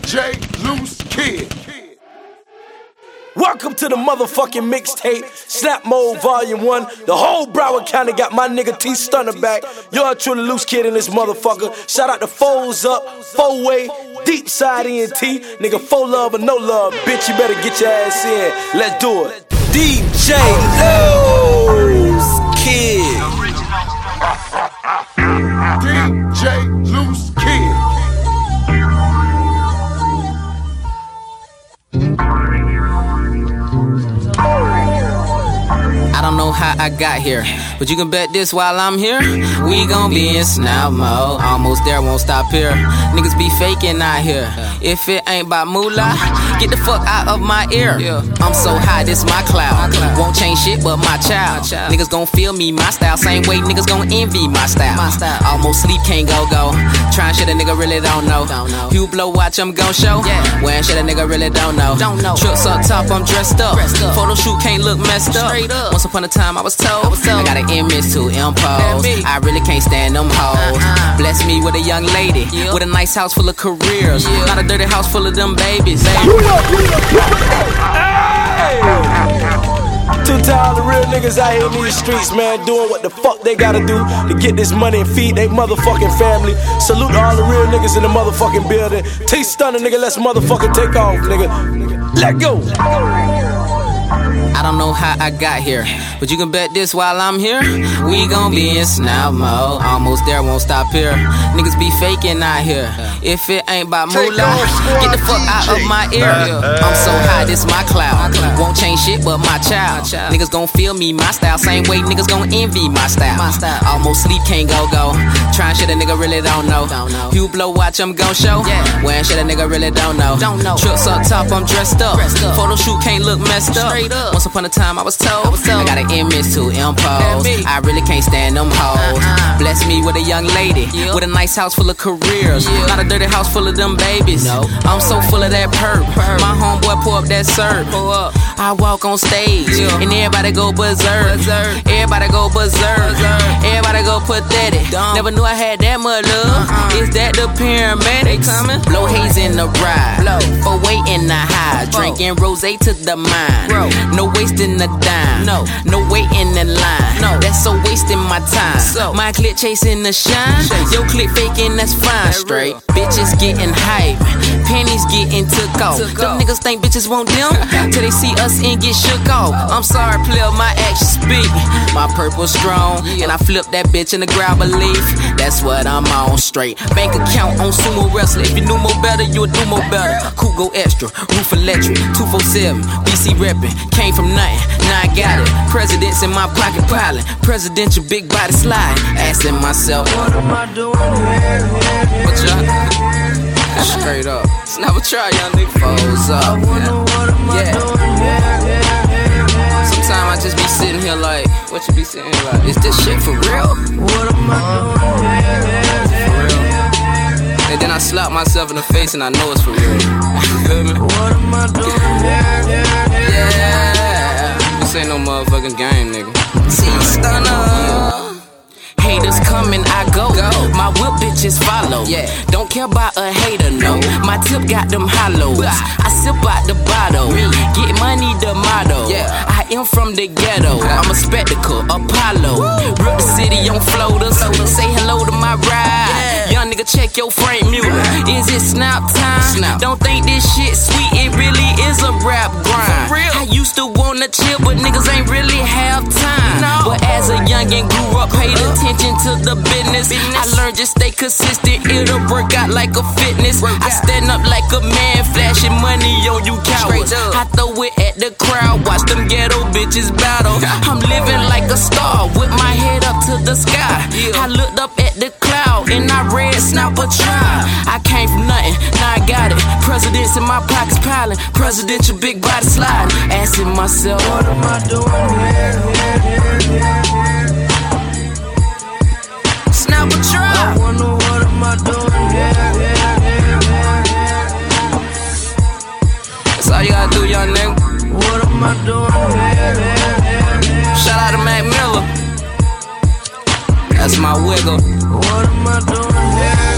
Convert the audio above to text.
DJ Loose Kid. Welcome to the motherfucking mixtape, Snap Mode Volume 1. The whole Broward County got my nigga T Stunner back. You're truly Loose Kid in this motherfucker. Shout out to Foes Up, 4-Way, Deep Side ENT. Nigga, 4 love or no love, bitch, you better get your ass in. Let's do it. DJ Loose Kid. DJ Loose Kid. I don't know how I got here, but you can bet this while I'm here, we gon' be in snap mode. Almost there, won't stop here. Niggas be faking out here. If it ain't by moolah, get the fuck out of my ear. I'm so high, this my cloud. Won't change shit but my child. Niggas gon' feel me, my style. Same way niggas gon' envy my style. Almost sleep, can't go. Tryin' shit a nigga really don't know. You blow, watch, I'm gon' show. Wearing shit a nigga really don't know. Trips up top, I'm dressed up. Photo shoot can't look messed up. Once upon a time I was told I got an image to impose. I really can't stand them hoes. Bless me with a young lady with a nice house full of careers, not a dirty house full of them babies. Too tired of real niggas out here in these streets, man, doing what the fuck they gotta do to get this money and feed they motherfucking family. Salute to all the real niggas in the motherfucking building. T Stunner, nigga, let's motherfucking take off, nigga. Let go. I don't know how I got here, but you can bet this while I'm here, we gon' be in snap mode. Almost there, won't stop here. Niggas be faking out here. If it ain't by moolah, get the fuck out of my ear. I'm so high, this my cloud. Won't change shit but my child. Niggas gon' feel me, my style. Same way niggas gon' envy my style. Almost sleep, can't go. Tryin' shit a nigga really don't know. You blow, watch, I'm gon' show. Wearing shit a nigga really don't know. Trips up top, I'm dressed up. Photo shoot can't look messed up. Once upon a time I was told I got an image to impose. I really can't stand them hoes. Bless me with a young lady with a nice house full of careers, not a dirty house full of them babies. I'm so full of that perp. My homeboy pour up that syrup. I walk on stage and everybody go berserk. Everybody go berserk. Everybody go pathetic. Never knew I had that much love. Is that the paramedics? Blow haze in the ride, 4-Way in the high, drinking rosé to the mind. No wasting a dime, no waiting in line. That's so wasting my time. My clip chasing the shine, your clip faking, that's fine. Straight bitches getting hype, panties getting took off. Them niggas think bitches want them till they see us and get shook off. I'm sorry, player, my actions speak. My purple strong, and I flip that bitch in the grab leaf. That's what I'm on. Straight bank account on sumo wrestler. If you knew more better, you would do more better. Cool go extra, roof electric, 247, BC reppin'. Came from nothing, now I got it. Presidents in my pocket piling, presidential big body slide. Asking myself, what am I doing here? What y'all? Straight up, it's never try, young nigga. Foes up. Sometimes I just be sitting here like, what you be sitting here like? Is this shit for real? What am I doing here? For real. And then I slap myself in the face and I know it's for real. You feel me? What am I doing here? Yeah. This ain't no motherfucking game, nigga. T Stunner. Haters coming, I go. My whip bitches follow. Don't care about a hater, no. My tip got them hollows. I sip out the bottle. Get money, the motto. I am from the ghetto. I'm a spectacle, Apollo. Rip the city on floaters. Say hello to my ride. Young nigga, check your frame muter. Is it snap time? Don't think this shit sweet, it really is a rap grind. I used to wanna chill, but niggas ain't really have time. But as a youngin' grew up, paid attention to the business. I learned just stay consistent, it'll work out like a fitness. I stand up like a man, flashing money on you cowards. I throw it at the crowd, watch them ghetto bitches battle. I'm living like a star, with my head up to the sky. I looked up at the cloud, and I read snap a try. I came from nothing, now I got it. Presidents in my pockets piling, presidential big body slide. Asking myself, what am I doing here? Snap a try. I wonder what am I doing here? That's all you gotta do, young nigga. What am I doing here? Shout out to Mac Miller. That's my wiggle. What am I doing here?